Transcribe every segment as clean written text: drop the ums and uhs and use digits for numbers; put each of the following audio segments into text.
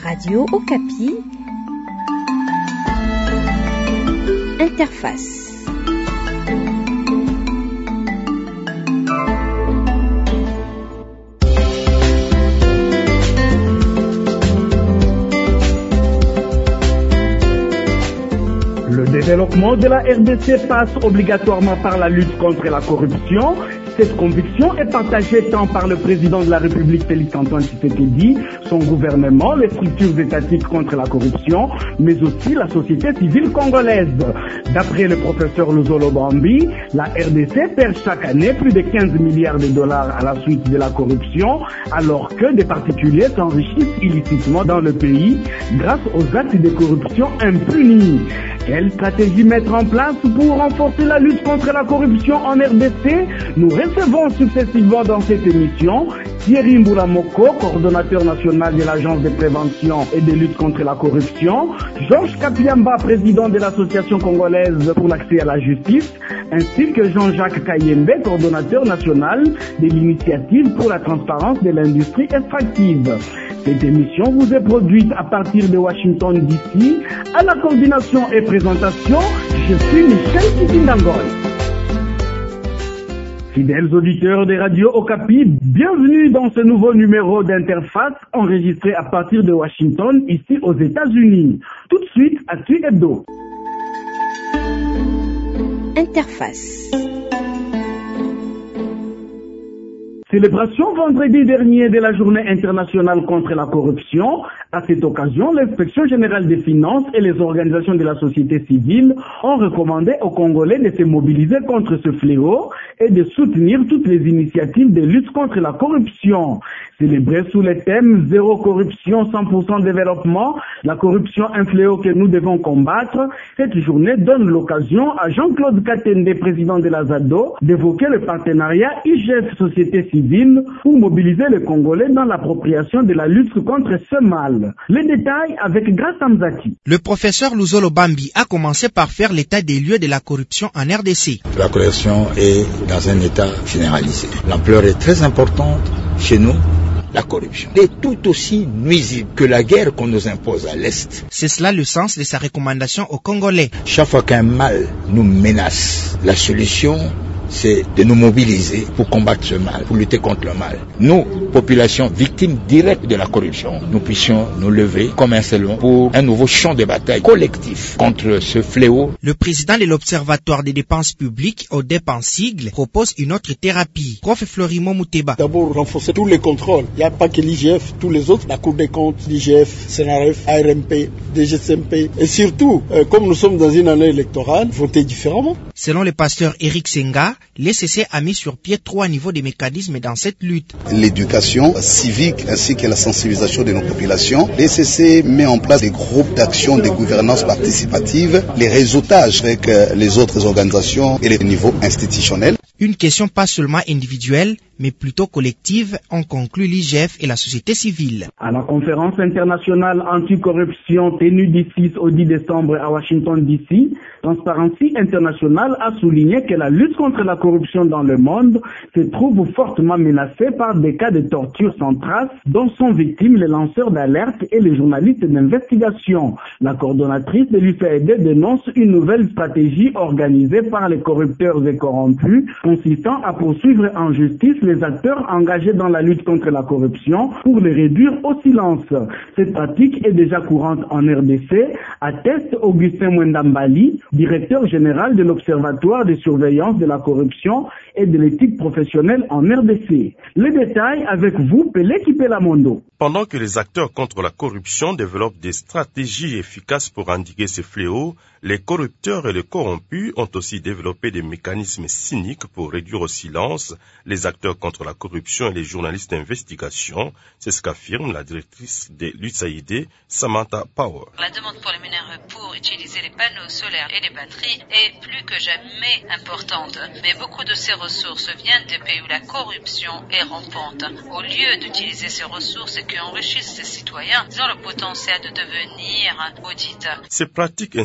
Radio Okapi. Interface. Le développement de la RDC passe obligatoirement par la lutte contre la corruption. Cette conviction est partagée tant par le président de la République Félix Antoine Tshisekedi, son gouvernement, les structures étatiques contre la corruption, mais aussi la société civile congolaise. D'après le professeur Luzolo Bambi, la RDC perd chaque année plus de 15 milliards de dollars à la suite de la corruption, alors que des particuliers s'enrichissent illicitement dans le pays grâce aux actes de corruption impunis. Quelle stratégie mettre en place pour renforcer la lutte contre la corruption en RDC? Nous recevons successivement dans cette émission Thierry Mboulamoko, coordonnateur national de l'Agence de prévention et de lutte contre la corruption, Georges Kapiamba, président de l'Association congolaise pour l'accès à la justice, ainsi que Jean-Jacques Kayembe, coordonnateur national de l'initiative pour la transparence de l'industrie extractive. Cette émission vous est produite à partir de Washington DC. À la coordination et présentation, je suis Michel Kitindangol. Fidèles auditeurs des radios Okapi, bienvenue dans ce nouveau numéro d'Interface enregistré à partir de Washington, ici aux États-Unis. Tout de suite, Actu Hebdo. Interface. Célébration vendredi dernier de la Journée internationale contre la corruption. À cette occasion, l'Inspection générale des finances et les organisations de la société civile ont recommandé aux Congolais de se mobiliser contre ce fléau et de soutenir toutes les initiatives de lutte contre la corruption. Célébrée sous le thème « Zéro corruption, 100% développement », la corruption un fléau que nous devons combattre, cette journée donne l'occasion à Jean-Claude Katende, président de la ZADO, d'évoquer le partenariat IGF Société pour mobiliser les Congolais dans l'appropriation de la lutte contre ce mal. Les détails avec Grace Amzati. Le professeur Luzolo Bambi a commencé par faire l'état des lieux de la corruption en RDC. La corruption est dans un état généralisé. L'ampleur est très importante chez nous. La corruption est tout aussi nuisible que la guerre qu'on nous impose à l'Est. C'est cela le sens de sa recommandation aux Congolais. Chaque fois qu'un mal nous menace, la solution, c'est de nous mobiliser pour combattre ce mal, pour lutter contre le mal. Nous, population victime directe de la corruption, nous puissions nous lever comme un seul homme pour un nouveau champ de bataille collectif contre ce fléau. Le président de l'Observatoire des dépenses publiques, ODEP en sigle, propose une autre thérapie. Prof Florimo Mouteba. D'abord, renforcer tous les contrôles. Il n'y a pas que l'IGF, tous les autres, la Cour des comptes, l'IGF, CNRF, ARMP, DGCMP. Et surtout, comme nous sommes dans une année électorale, voter différemment. Selon le pasteur Eric Senga, l'ECC a mis sur pied 3 niveaux de mécanismes dans cette lutte. L'éducation civique ainsi que la sensibilisation de nos populations. L'ECC met en place des groupes d'action de gouvernance participative, les réseautages avec les autres organisations et les niveaux institutionnels. Une question pas seulement individuelle, mais plutôt collective, ont conclu l'IGF et la société civile. À la conférence internationale anticorruption tenue du 6 au 10 décembre à Washington DC, Transparency International a souligné que la lutte contre la corruption dans le monde se trouve fortement menacée par des cas de torture sans trace dont sont victimes les lanceurs d'alerte et les journalistes d'investigation. La coordonnatrice de l'UFAID dénonce une nouvelle stratégie organisée par les corrupteurs et corrompus consistant à poursuivre en justice les acteurs engagés dans la lutte contre la corruption pour les réduire au silence. Cette pratique est déjà courante en RDC, atteste Augustin Mwendambali, directeur général de l'Observatoire de surveillance de la corruption et de l'éthique professionnelle en RDC. Les détails avec vous, Pelé Kipelamondo. Pendant que les acteurs contre la corruption développent des stratégies efficaces pour endiguer ces fléaux, les corrupteurs et les corrompus ont aussi développé des mécanismes cyniques pour réduire au silence les acteurs contre la corruption et les journalistes d'investigation. C'est ce qu'affirme la directrice de l'USAID, Samantha Power. La demande pour les mineurs pour utiliser les panneaux solaires et les batteries est plus que jamais importante. Mais beaucoup de ces ressources viennent des pays où la corruption est rampante. Au lieu d'utiliser ces ressources qui enrichissent ces citoyens, ils ont le potentiel de devenir auditeurs. Ces pratiques ainsi dénoncées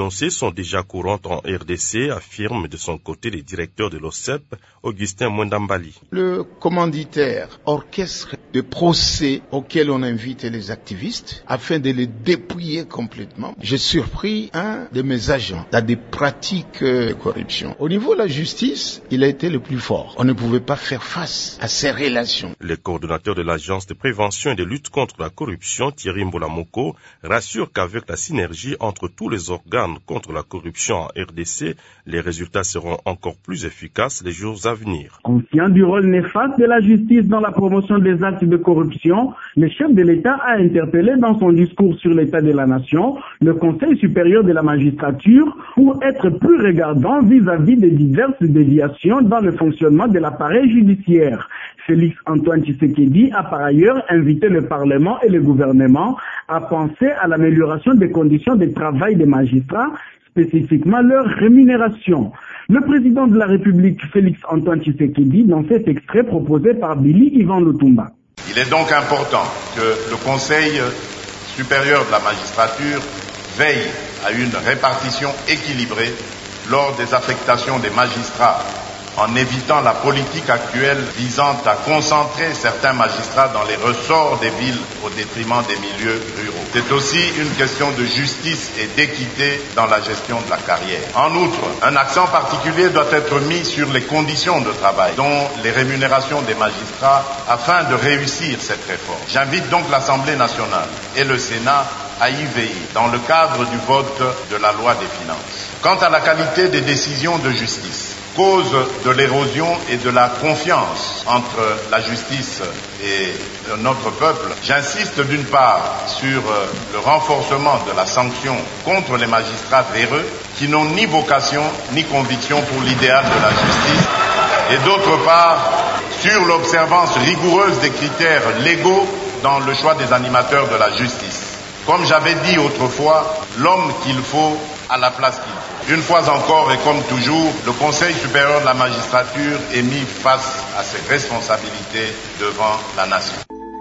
dénoncées sont déjà courantes en RDC, affirme de son côté le directeur de l'OCEP, Augustin Mwendambali. Le commanditaire orchestre de procès auxquels on invite les activistes afin de les dépouiller complètement. J'ai surpris un de mes agents dans des pratiques de corruption. Au niveau de la justice, il a été le plus fort. On ne pouvait pas faire face à ces relations. Le coordonnateur de l'Agence de prévention et de lutte contre la corruption, Thierry Mbolamoko, rassure qu'avec la synergie entre tous les organes contre la corruption en RDC, les résultats seront encore plus efficaces les jours à venir. Conscient du rôle néfaste de la justice dans la promotion des actes de corruption, le chef de l'État a interpellé dans son discours sur l'état de la nation le Conseil supérieur de la magistrature pour être plus regardant vis-à-vis des diverses déviations dans le fonctionnement de l'appareil judiciaire. Félix Antoine Tshisekedi a par ailleurs invité le Parlement et le gouvernement à penser à l'amélioration des conditions de travail des magistrats, spécifiquement leur rémunération. Le président de la République, Félix Antoine Tshisekedi, dans cet extrait proposé par Billy Ivan Lutumba. Il est donc important que le Conseil supérieur de la magistrature veille à une répartition équilibrée lors des affectations des magistrats, en évitant la politique actuelle visant à concentrer certains magistrats dans les ressorts des villes au détriment des milieux ruraux. C'est aussi une question de justice et d'équité dans la gestion de la carrière. En outre, un accent particulier doit être mis sur les conditions de travail, dont les rémunérations des magistrats, afin de réussir cette réforme. J'invite donc l'Assemblée nationale et le Sénat à y veiller dans le cadre du vote de la loi des finances. Quant à la qualité des décisions de justice, cause de l'érosion et de la confiance entre la justice et notre peuple, j'insiste d'une part sur le renforcement de la sanction contre les magistrats véreux qui n'ont ni vocation ni conviction pour l'idéal de la justice, et d'autre part sur l'observance rigoureuse des critères légaux dans le choix des animateurs de la justice. Comme j'avais dit autrefois, l'homme qu'il faut à la place qu'il faut. Une fois encore et comme toujours, le Conseil supérieur de la magistrature est mis face à ses responsabilités devant la nation.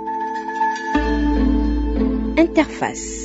Interface.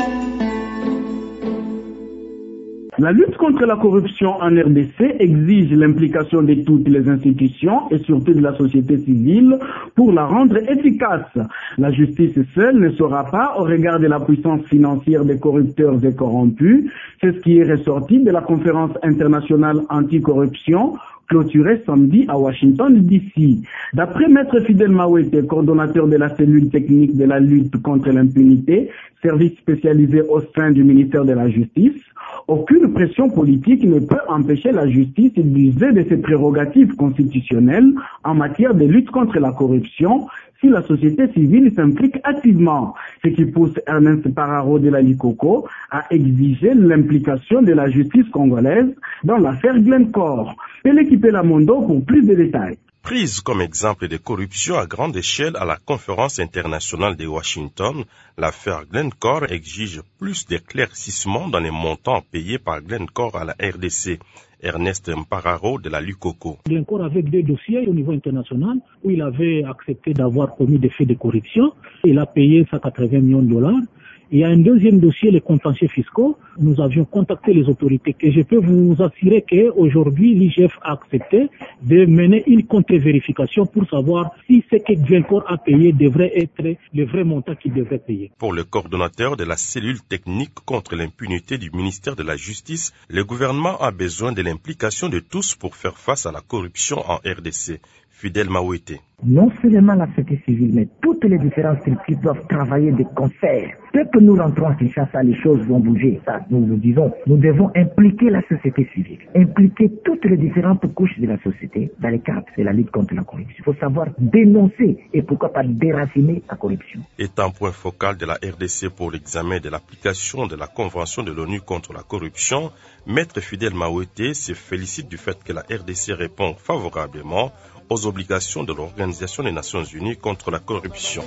La lutte contre la corruption en RDC exige l'implication de toutes les institutions et surtout de la société civile pour la rendre efficace. La justice seule ne sera pas au regard de la puissance financière des corrupteurs et corrompus. C'est ce qui est ressorti de la conférence internationale anticorruption clôturée samedi à Washington, D.C. D'après Maître Fidel Mawete, coordonnateur de la cellule technique de la lutte contre l'impunité, service spécialisé au sein du ministère de la Justice, aucune pression politique ne peut empêcher la justice d'user de ses prérogatives constitutionnelles en matière de lutte contre la corruption si la société civile s'implique activement, ce qui pousse Ernest Pararo de la Likoko à exiger l'implication de la justice congolaise dans l'affaire Glencore. L'équipe Lamondo pour plus de détails. Prise comme exemple de corruption à grande échelle à la conférence internationale de Washington, l'affaire Glencore exige plus d'éclaircissements dans les montants payés par Glencore à la RDC. Ernest Mpararo de la Lukoko. Glencore avait deux dossiers au niveau international où il avait accepté d'avoir commis des faits de corruption. Il a payé 180 millions de dollars. Il y a un deuxième dossier, les contentieux fiscaux. Nous avions contacté les autorités et je peux vous assurer qu'aujourd'hui, l'IGF a accepté de mener une contre-vérification pour savoir si ce que Glencore a payé devrait être le vrai montant qu'il devrait payer. Pour le coordonnateur de la cellule technique contre l'impunité du ministère de la Justice, le gouvernement a besoin de l'implication de tous pour faire face à la corruption en RDC. Fidel Mawete. Non seulement la société civile, mais toutes les différentes structures doivent travailler de concert. Dès que nous rentrons à Kinshasa, les choses vont bouger. Ça, nous le disons. Nous devons impliquer la société civile, impliquer toutes les différentes couches de la société dans le cadre de la lutte contre la corruption. Il faut savoir dénoncer et pourquoi pas déraciner la corruption. Étant point focal de la RDC pour l'examen de l'application de la Convention de l'ONU contre la corruption, Maître Fidel Mawete se félicite du fait que la RDC répond favorablement aux obligations de l'Organisation des Nations Unies contre la corruption.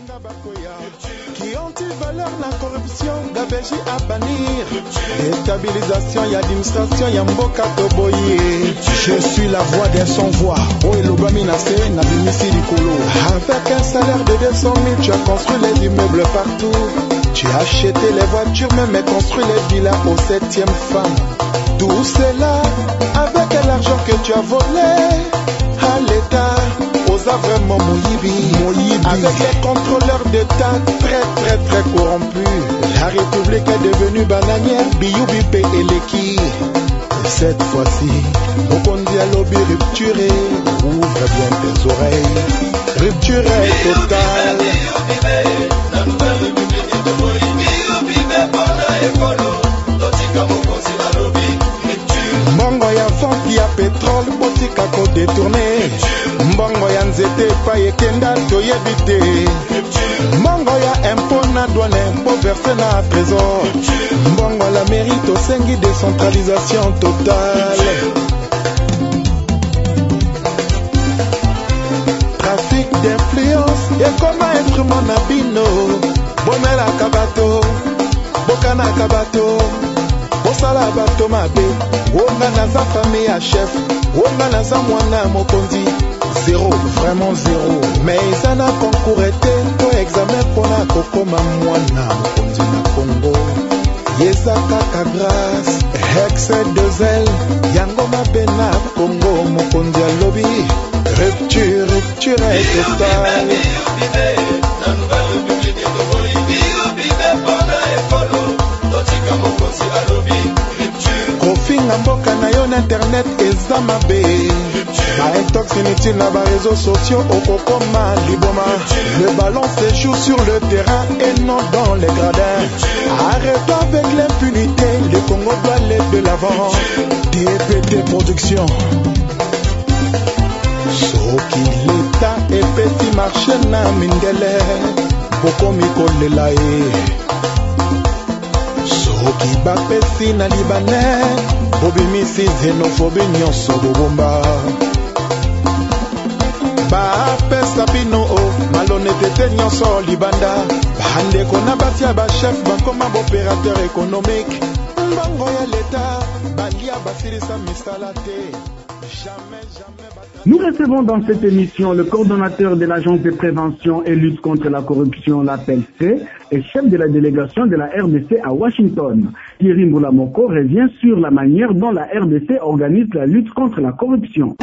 Qui anti-valeur la corruption, d'ABJ à bannir. Déstabilisation, y a administration, y a mboka toboye. Je suis la voix des sans-voix. Oh, et l'Obaminase, n'a bimisi du colo. Avec un salaire de 200 000, tu as construit les immeubles partout. Tu as acheté les voitures, même construit les villas aux 7e femmes. Tout cela avec l'argent que tu as volé à l'État. Osa vraiment Moyibi. Avec les contrôleurs d'État très corrompus. La République est devenue bananière, Biyoubi et Leki. Cette fois-ci, Mokondi a lobby rupturé. Ouvre bien tes oreilles. Rupture totale. Mbongo ya vente ya pétrole botika ko détourné. Mbongo ya nzete pa yekenda toyebi te. Mbongo ya impôt na douane impôt versé na trésor. Mbongo la mérite osengi décentralisation totale. Trafic d'influence et comme instrument na bino. Bomela kabato, bokana kabato. Osala bato mabe, onga naza famille à chef, onga naza mwana mokondi. Zéro, vraiment zéro. Mais ça n'a concours été pour examen pour la kokoma mwana mokondi na Congo. Yeza kaka grâce, excès de zèle, yango mabe na Congo mokondi a lobby. Rupture est totale. Kofinga mboka na yo na internet eza mabe. Ba-intox inutile na ba réseaux sociaux okokoma liboma. Le ballon se joue sur le terrain et non dans les gradins. Arrête avec l'impunité, le Congo doit aller de l'avant. DPT Production. Soki l'État et petit marché na mingele bokomi kolela ye. Soki bapesi na libanais bobimisi xénophobie nyonso bobomba. Bapesa bino malhonnêteté nyonso libanda. Bandeko na batia bachef bakoma bopérateur économique. Mbango ya l'État balia basilisa misala te. Nous recevons dans cette émission le coordonnateur de l'Agence de prévention et lutte contre la corruption, l'APLC, et chef de la délégation de la RDC à Washington. Thierry Mboulamoko revient sur la manière dont la RDC organise la lutte contre la corruption.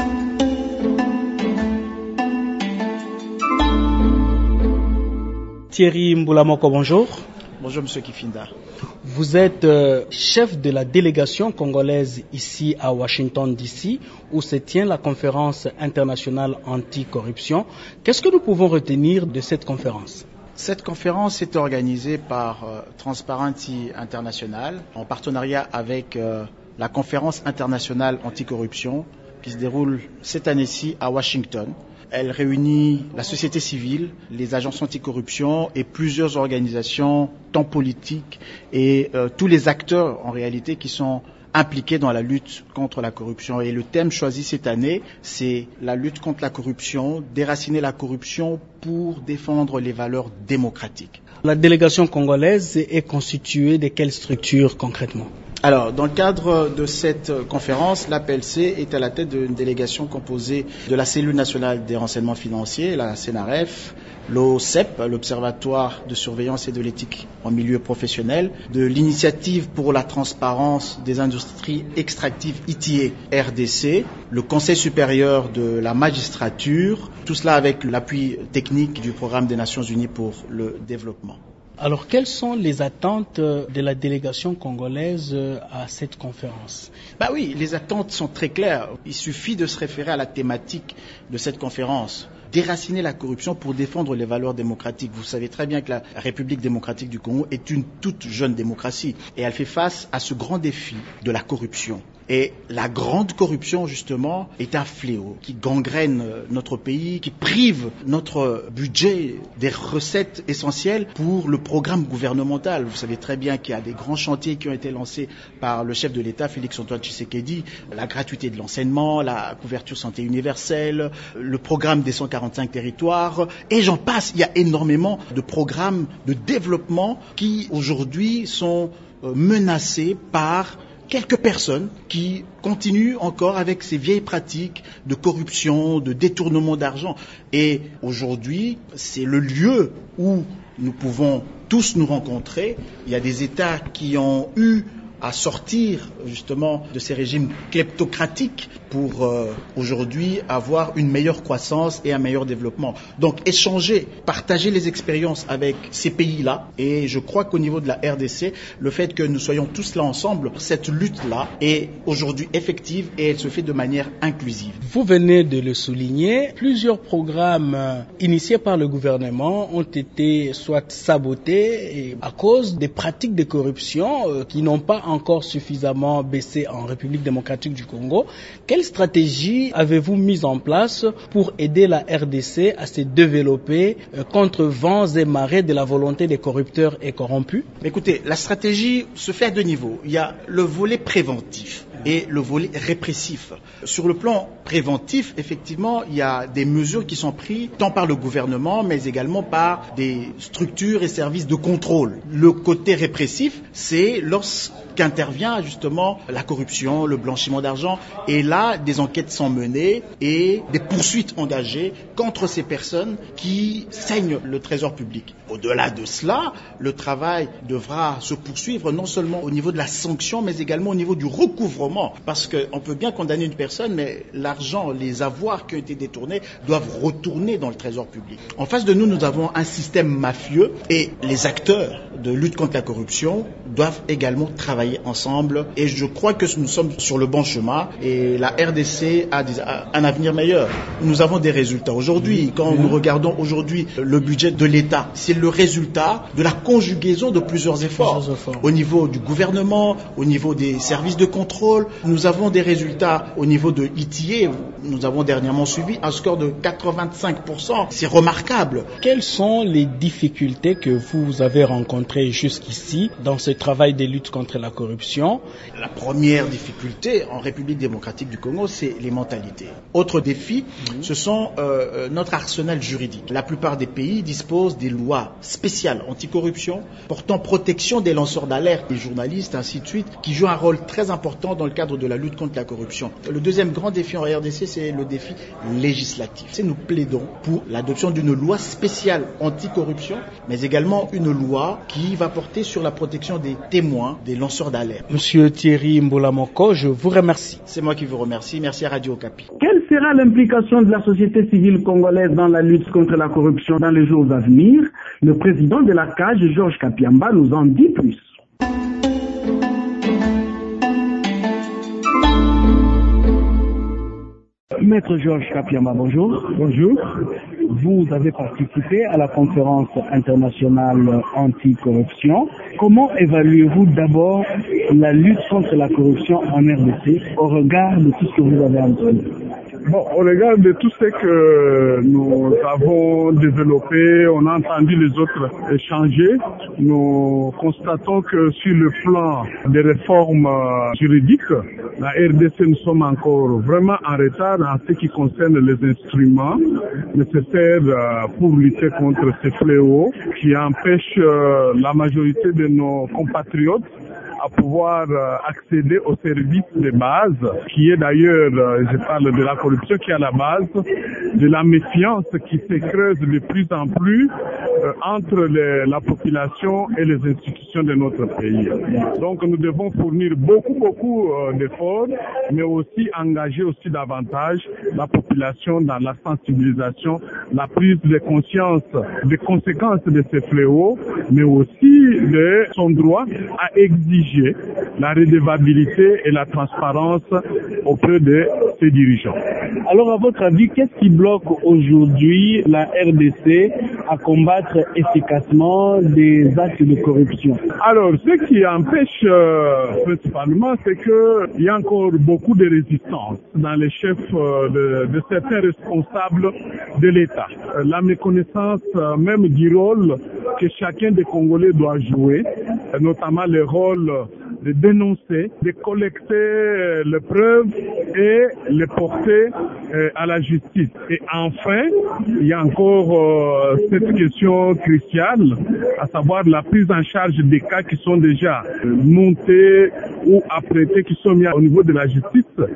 Thierry Mboulamoko, bonjour. Bonjour Monsieur Kifinda. Vous êtes chef de la délégation congolaise ici à Washington DC, où se tient la conférence internationale anti-corruption. Qu'est-ce que nous pouvons retenir de cette conférence? Cette conférence est organisée par Transparency International en partenariat avec la conférence internationale anti-corruption qui se déroule cette année-ci à Washington. Elle réunit la société civile, les agences anticorruption et plusieurs organisations, tant politiques et tous les acteurs en réalité qui sont impliqués dans la lutte contre la corruption. Et le thème choisi cette année, c'est la lutte contre la corruption, déraciner la corruption pour défendre les valeurs démocratiques. La délégation congolaise est constituée de quelles structures concrètement? Alors, dans le cadre de cette conférence, l'APLC est à la tête d'une délégation composée de la Cellule nationale des renseignements financiers, la CNRF, l'OCEP, l'Observatoire de surveillance et de l'éthique en milieu professionnel, de l'Initiative pour la transparence des industries extractives ITA RDC, le Conseil supérieur de la magistrature, tout cela avec l'appui technique du Programme des Nations Unies pour le développement. Alors, quelles sont les attentes de la délégation congolaise à cette conférence? Oui, les attentes sont très claires. Il suffit de se référer à la thématique de cette conférence. Déraciner la corruption pour défendre les valeurs démocratiques. Vous savez très bien que la République démocratique du Congo est une toute jeune démocratie et elle fait face à ce grand défi de la corruption. Et la grande corruption, justement, est un fléau qui gangrène notre pays, qui prive notre budget des recettes essentielles pour le programme gouvernemental. Vous savez très bien qu'il y a des grands chantiers qui ont été lancés par le chef de l'État, Félix-Antoine Tshisekedi, la gratuité de l'enseignement, la couverture santé universelle, le programme des 145 territoires, et j'en passe. Il y a énormément de programmes de développement qui, aujourd'hui, sont menacés par quelques personnes qui continuent encore avec ces vieilles pratiques de corruption, de détournement d'argent. Et aujourd'hui, c'est le lieu où nous pouvons tous nous rencontrer. Il y a des États qui ont eu à sortir justement de ces régimes kleptocratiques pour aujourd'hui avoir une meilleure croissance et un meilleur développement. Donc échanger, partager les expériences avec ces pays-là, et je crois qu'au niveau de la RDC, le fait que nous soyons tous là ensemble, cette lutte-là est aujourd'hui effective et elle se fait de manière inclusive. Vous venez de le souligner, plusieurs programmes initiés par le gouvernement ont été soit sabotés à cause des pratiques de corruption qui n'ont pas encore suffisamment baissé en République démocratique du Congo. Quelle stratégie avez-vous mise en place pour aider la RDC à se développer contre vents et marées de la volonté des corrupteurs et corrompus? Écoutez, la stratégie se fait à deux niveaux. Il y a le volet préventif et le volet répressif. Sur le plan préventif, effectivement, il y a des mesures qui sont prises tant par le gouvernement, mais également par des structures et services de contrôle. Le côté répressif, c'est lorsqu'intervient justement la corruption, le blanchiment d'argent, et là, des enquêtes sont menées et des poursuites engagées contre ces personnes qui saignent le trésor public. Au-delà de cela, le travail devra se poursuivre non seulement au niveau de la sanction, mais également au niveau du recouvrement. Parce qu'on peut bien condamner une personne, mais l'argent, les avoirs qui ont été détournés doivent retourner dans le trésor public. En face de nous, nous avons un système mafieux et les acteurs de lutte contre la corruption doivent également travailler ensemble. Et je crois que nous sommes sur le bon chemin et la RDC a un avenir meilleur. Nous avons des résultats aujourd'hui. Quand nous regardons aujourd'hui le budget de l'État, c'est le résultat de la conjugaison de plusieurs efforts. Au niveau du gouvernement, au niveau des services de contrôle, nous avons des résultats au niveau de ITA. Nous avons dernièrement suivi un score de 85%. C'est remarquable. Quelles sont les difficultés que vous avez rencontrées jusqu'ici dans ce travail de lutte contre la corruption? La première difficulté en République démocratique du Congo, c'est les mentalités. Autre défi, ce sont notre arsenal juridique. La plupart des pays disposent des lois spéciales anticorruption portant protection des lanceurs d'alerte, des journalistes, ainsi de suite, qui jouent un rôle très important dans le cadre de la lutte contre la corruption. Le deuxième grand défi en RDC, c'est le défi législatif. Nous plaidons pour l'adoption d'une loi spéciale anticorruption, mais également une loi qui va porter sur la protection des témoins, des lanceurs d'alerte. Monsieur Thierry Mbolamoko, je vous remercie. C'est moi qui vous remercie. Merci à Radio Okapi. Quelle sera l'implication de la société civile congolaise dans la lutte contre la corruption dans les jours à venir? Le président de la CAGE, Georges Kapiamba, nous en dit plus. Maître Georges Kapiamba, bonjour. Bonjour. Vous avez participé à la conférence internationale anticorruption. Comment évaluez-vous d'abord la lutte contre la corruption en RDC au regard de tout ce que vous avez entendu? Bon, au regard de tout ce que nous avons développé, on a entendu les autres échanger, nous constatons que sur le plan des réformes juridiques, la RDC, nous sommes encore vraiment en retard en ce qui concerne les instruments nécessaires pour lutter contre ces fléaux qui empêchent la majorité de nos compatriotes à pouvoir accéder aux services de base, qui est d'ailleurs, je parle de la corruption qui est à la base, de la méfiance qui se creuse de plus en plus entre la population et les institutions de notre pays. Donc nous devons fournir beaucoup d'efforts, mais aussi engager aussi davantage la population dans la sensibilisation, la prise de conscience des conséquences de ces fléaux, mais aussi de son droit à exiger la redevabilité et la transparence auprès de ses dirigeants. Alors, à votre avis, qu'est-ce qui bloque aujourd'hui la RDC à combattre efficacement des actes de corruption? Alors, ce qui empêche principalement, c'est qu'il y a encore beaucoup de résistance dans les chefs de certains responsables de l'État. La méconnaissance même du rôle que chacun des Congolais doit jouer, notamment le rôle de dénoncer, de collecter les preuves et les porter à la justice. Et enfin, il y a encore cette question cruciale, à savoir la prise en charge des cas qui sont déjà montés ou apprêtés, qui sont mis au niveau de la justice,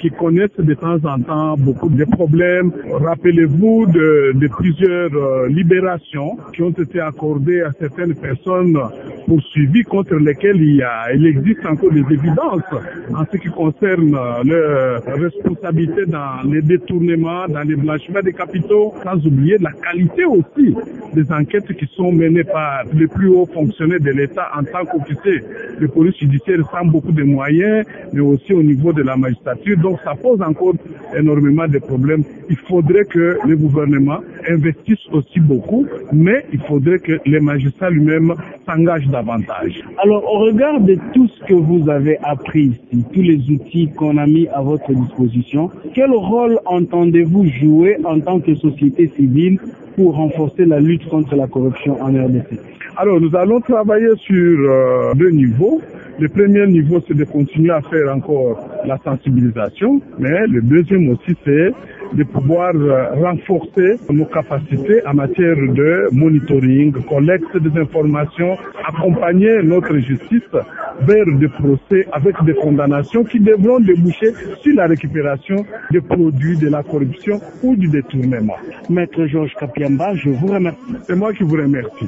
qui connaissent de temps en temps beaucoup de problèmes. Rappelez-vous de plusieurs libérations qui ont été accordées à certaines personnes poursuivies contre lesquelles il existe encore des évidences en ce qui concerne leur responsabilité dans les détournements, dans les blanchiments des capitaux, sans oublier la qualité aussi des enquêtes qui sont menées par les plus hauts fonctionnaires de l'État en tant qu'officiers de police judiciaire sans beaucoup de moyens, mais aussi au niveau de la magistrature. Donc ça pose encore énormément de problèmes. Il faudrait que le gouvernement investisse aussi beaucoup, mais il faudrait que les magistrats lui-même s'engagent davantage. Alors, au regard de tout ce que vous avez appris ici, tous les outils qu'on a mis à votre disposition, quel rôle entendez-vous jouer en tant que société civile pour renforcer la lutte contre la corruption en RDC? Alors, nous allons travailler sur deux niveaux. Le premier niveau, c'est de continuer à faire encore la sensibilisation, mais le deuxième aussi, c'est de pouvoir renforcer nos capacités en matière de monitoring, collecte des informations, accompagner notre justice vers des procès avec des condamnations qui devront déboucher sur la récupération des produits de la corruption ou du détournement. Maître Georges Kapiamba, je vous remercie. C'est moi qui vous remercie.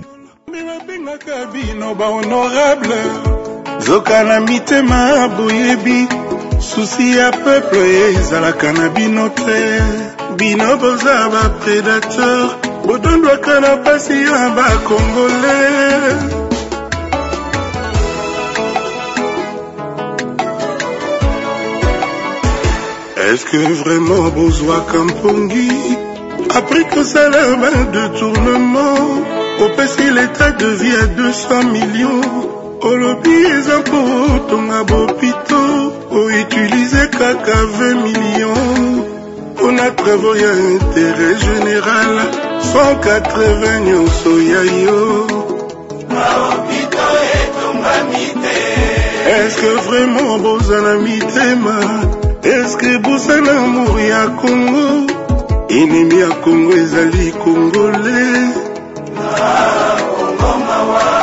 Zoka na mitema boyebi susi ya peuple ezalaka na bino te bino boza ba prédateur bodondwaka na pasi ya bakongolais. Est-ce que vraiment bozwa kampongi après que ça leur de tournement au pays l'état devient à 200 millions. Olobi eza mpo tonga bopito o utiliser kaka 20 millions on a travaux ya intérêt général 180 nyonso ya yo maopito etonga mite. Est-ce que vraiment bozala mitema? Est-ce que bozala amour ya Congo? Ennemi ya Congo ezali congolais. Congo mawa.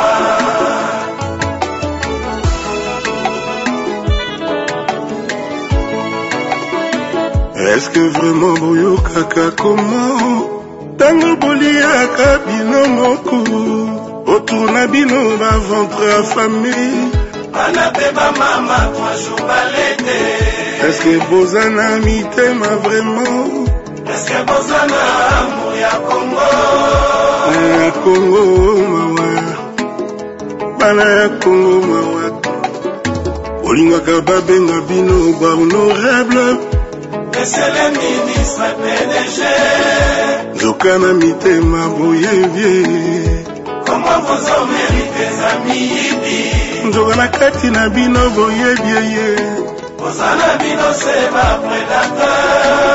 Est-ce que vraiment boyo kaka comment tango boliaka bino moko autour na bino ba ventre affamé bana beba mama 3 jours balete. Est-ce que bozana mitema vraiment? Est-ce que bozana amour ya Congo? Ya Congo mawa bana ya Congo mawa olingaka babenga bino ba honorable. C'est le ministre PDG. Zokana mitema boyebie. Comment vous en méritez amis? Nzokana kati na bino boyebie. Bozana bino c'est ma prédateur.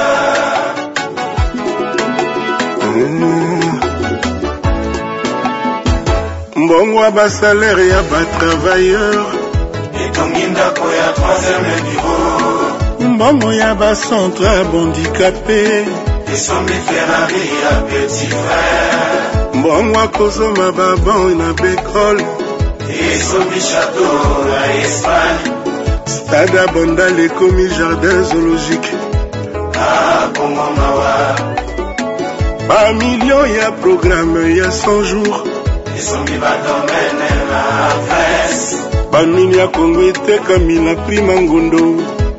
Mbongwa ba salaire ya ba travailleurs. Etonginda ko ya 3e bureau. Mbongo ya ba centre handicapé esombi Ferrari ya petit frère. Mbongo akozoma babon na bekole esombi château ya Espagne. Stade abondal ekomi jardin zoologique à Congo mawa. Ba million ya programme ya 100 jours esombi ba domaine na Grèce. Ba mini ya Congo etekami na prima ngondo.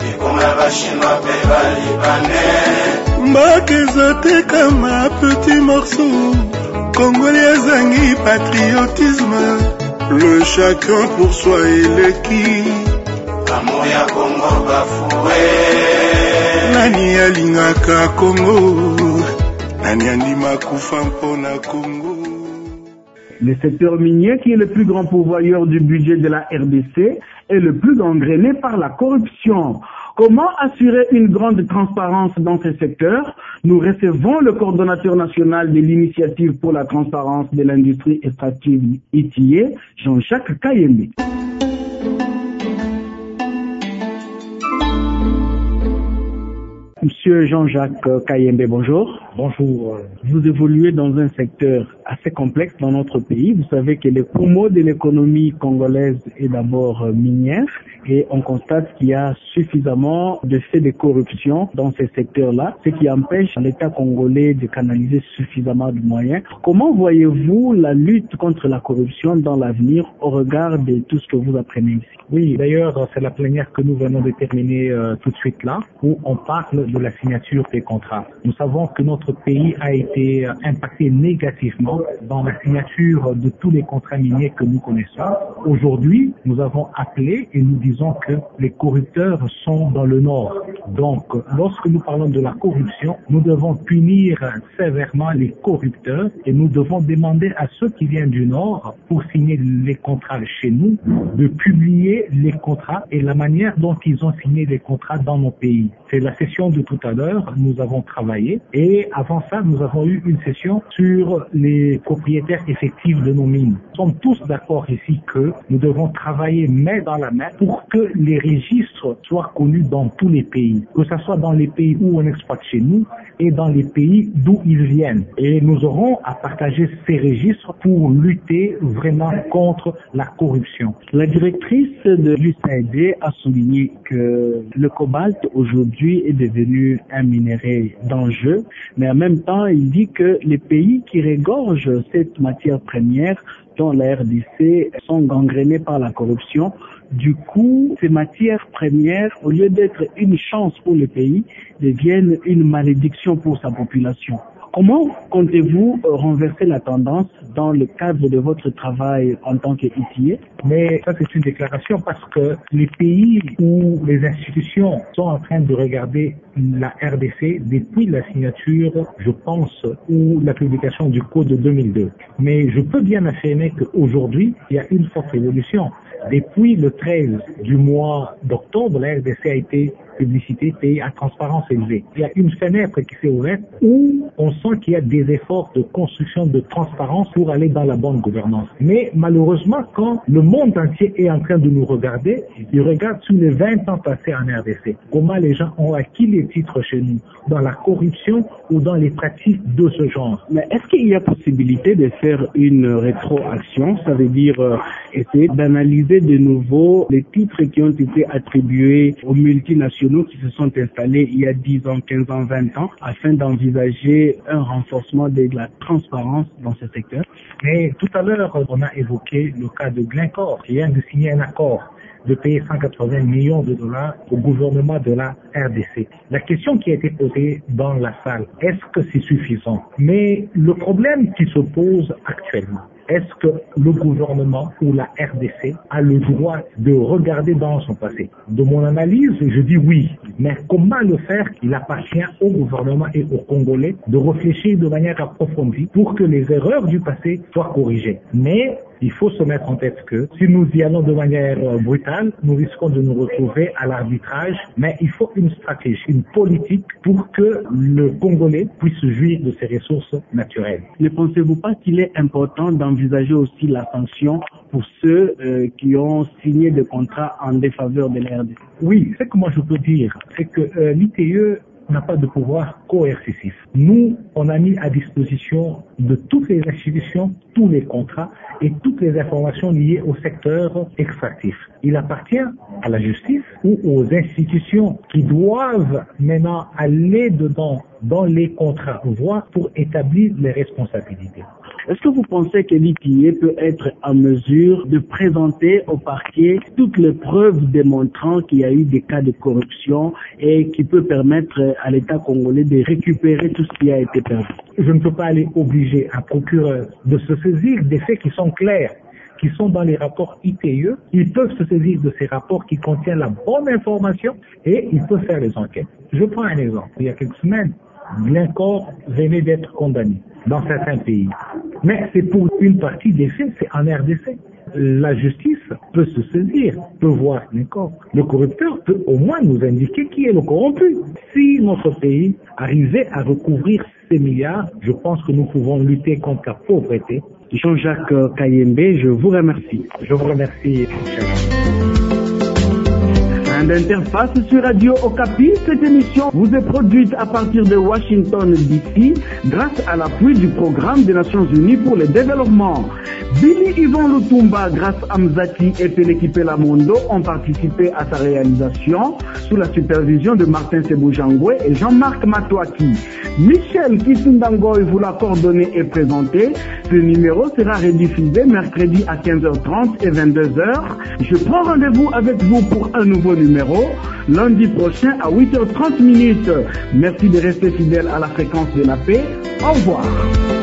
Makezoteka ma petit morceau Congolais zangi patriotisme. Le chacun pour soi et l'équipe. Amour ya Congo bafoué. Nani alingaka Congo nani andima kufa mpona Congo. Le secteur minier, qui est le plus grand pourvoyeur du budget de la RDC, est le plus gangréné par la corruption. Comment assurer une grande transparence dans ce secteur? Nous recevons le coordonnateur national de l'initiative pour la transparence de l'industrie extractive ITIE, Jean-Jacques Kayembe. Monsieur Jean-Jacques Kayembe, bonjour. Bonjour. Vous évoluez dans un secteur assez complexe dans notre pays. Vous savez que le poumon de l'économie congolaise est d'abord minière et on constate qu'il y a suffisamment de faits de corruption dans ces secteurs-là, ce qui empêche l'État congolais de canaliser suffisamment de moyens. Comment voyez-vous la lutte contre la corruption dans l'avenir au regard de tout ce que vous apprenez ici? Oui, d'ailleurs, c'est la plénière que nous venons de terminer tout de suite là, où on parle de la signature des contrats. Nous savons que notre pays a été impacté négativement dans la signature de tous les contrats miniers que nous connaissons. Aujourd'hui, nous avons appelé et nous disons que les corrupteurs sont dans le nord. Donc, lorsque nous parlons de la corruption, nous devons punir sévèrement les corrupteurs et nous devons demander à ceux qui viennent du nord pour signer les contrats chez nous de publier les contrats et la manière dont ils ont signé les contrats dans nos pays. C'est la session de tout à l'heure, nous avons travaillé et avant ça, nous avons eu une session sur les propriétaires effectifs de nos mines. Nous sommes tous d'accord ici que nous devons travailler main dans la main pour que les registres soient connus dans tous les pays, que ce soit dans les pays où on exploite chez nous et dans les pays d'où ils viennent. Et nous aurons à partager ces registres pour lutter vraiment contre la corruption. La directrice de l'USAID a souligné que le cobalt aujourd'hui est devenu un minerai d'enjeu, mais en même temps, il dit que les pays qui regorgent cette matière première, dont la RDC, sont gangrénés par la corruption. Du coup, ces matières premières, au lieu d'être une chance pour le pays, deviennent une malédiction pour sa population. Comment comptez-vous renverser la tendance dans le cadre de votre travail en tant qu'ITIE? Mais ça, c'est une déclaration parce que les pays où les institutions sont en train de regarder la RDC depuis la signature, je pense, ou la publication du code de 2002. Mais je peux bien affirmer qu'aujourd'hui, il y a une forte évolution. Depuis le 13 du mois d'octobre, la RDC a été publicité payée à transparence élevée. Il y a une fenêtre qui s'est ouverte où on sent qu'il y a des efforts de construction de transparence pour aller dans la bonne gouvernance. Mais malheureusement, quand le monde entier est en train de nous regarder, il regarde sur les 20 ans passés en RDC. Comment les gens ont acquis les titres chez nous, dans la corruption ou dans les pratiques de ce genre. Mais est-ce qu'il y a possibilité de faire une rétroaction? Ça veut dire essayer d'analyser de nouveau les titres qui ont été attribués aux multinationaux qui se sont installés il y a 10 ans, 15 ans, 20 ans, afin d'envisager un renforcement de la transparence dans ce secteur. Mais tout à l'heure, on a évoqué le cas de Glencore, qui vient de signer un accord de payer 180 millions de dollars au gouvernement de la RDC. La question qui a été posée dans la salle, est-ce que c'est suffisant? Mais le problème qui se pose actuellement, est-ce que le gouvernement ou la RDC a le droit de regarder dans son passé? De mon analyse, je dis oui. Mais comment le faire? Il appartient au gouvernement et aux Congolais de réfléchir de manière approfondie pour que les erreurs du passé soient corrigées. Mais il faut se mettre en tête que si nous y allons de manière brutale, nous risquons de nous retrouver à l'arbitrage. Mais il faut une stratégie, une politique pour que le Congolais puisse jouir de ses ressources naturelles. Ne pensez-vous pas qu'il est important d'envisager aussi la sanction pour ceux qui ont signé des contrats en défaveur de la RDC? Oui, ce que moi je peux dire, c'est que l'ITIE n'a pas de pouvoir coercitif. Nous, on a mis à disposition de toutes les institutions, tous les contrats et toutes les informations liées au secteur extractif. Il appartient à la justice ou aux institutions qui doivent maintenant aller dedans dans les contrats, voire pour établir les responsabilités. Est-ce que vous pensez que l'ITIE peut être en mesure de présenter au parquet toutes les preuves démontrant qu'il y a eu des cas de corruption et qui peut permettre à l'État congolais de récupérer tout ce qui a été perdu? Je ne peux pas aller obliger un procureur de se saisir des faits qui sont clairs, qui sont dans les rapports ITIE. Ils peuvent se saisir de ces rapports qui contiennent la bonne information et ils peuvent faire les enquêtes. Je prends un exemple. Il y a quelques semaines, Glencore venait d'être condamné dans certains pays. Mais c'est pour une partie des faits, c'est en RDC. La justice peut se saisir, peut voir Glencore. Le corrupteur peut au moins nous indiquer qui est le corrompu. Si notre pays arrivait à recouvrir ces milliards, je pense que nous pouvons lutter contre la pauvreté. Jean-Jacques Kayembe, je vous remercie. Je vous remercie. Un programme d'Interface sur Radio Okapi. Cette émission vous est produite à partir de Washington DC grâce à l'appui du programme des Nations Unies pour le développement. Billy Yvon Lutumba, grâce à Mzati et Peleki Lamondo ont participé à sa réalisation sous la supervision de Martin Seboujangwe et Jean-Marc Matouaki. Michel Kisundangoy vous l'a coordonné et présenté. Ce numéro sera rediffusé mercredi à 15h30 et 22h. Je prends rendez-vous avec vous pour un nouveau numéro lundi prochain à 8h30. Merci de rester fidèle à la fréquence de la paix. Au revoir.